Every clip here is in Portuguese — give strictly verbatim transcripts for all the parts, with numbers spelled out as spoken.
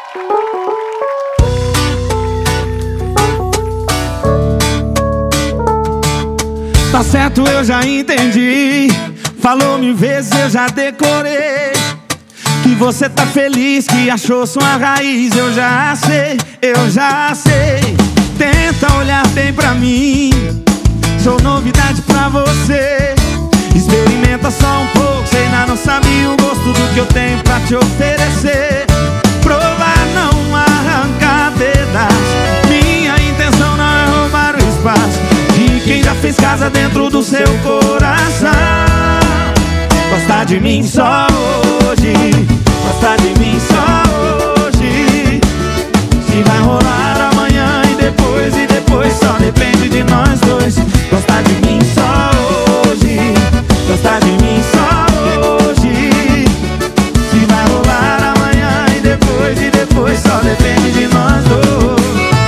Tá certo, eu já entendi. Falou mil vezes, eu já decorei. Que você tá feliz, que achou sua raiz. Eu já sei, eu já sei. Tenta olhar bem pra mim. Sou novidade pra você. Experimenta só um pouco. Você ainda não sabe o gosto do que eu tenho pra te oferecer. Provar, não arrancar pedaço. Minha intenção não é roubar o espaço de quem já fez casa dentro do seu coração. Gosta de mim só hoje. Gosta de mim só hoje. Se vai rolar amanhã e depois, e depois só depende de nós dois. Gosta de mim só hoje. Gosta de mim só hoje. Se vai rolar amanhã e depois, e depois só depende de nós dois.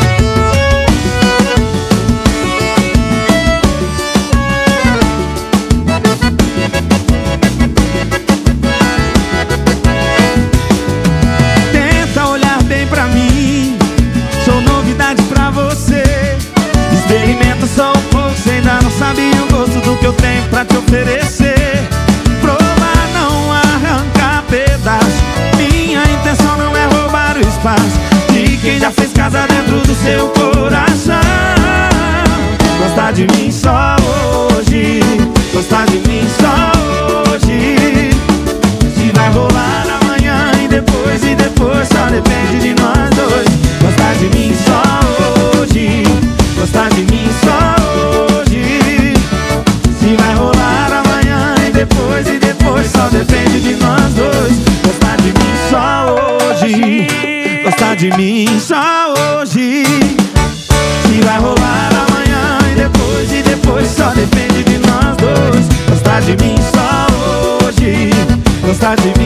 Experimenta só um pouco, você ainda não sabe o gosto do que eu tenho pra te oferecer. Provar, não arrancar pedaço. Minha intenção não é roubar o espaço de quem já fez casa dentro do seu coração. Gosta de mim só hoje. Gosta de mim só hoje. Se vai rolar amanhã e depois, e depois só depende de nós dois. Gosta de mim só hoje. Gosta de mim só hoje. Se vai rolar amanhã e depois, e depois só depende de nós dois. Gosta de mim só hoje. Gosta de mim só hoje. Se vai rolar amanhã e depois, e depois só depende de nós dois. Gosta de mim só hoje. Gosta de mim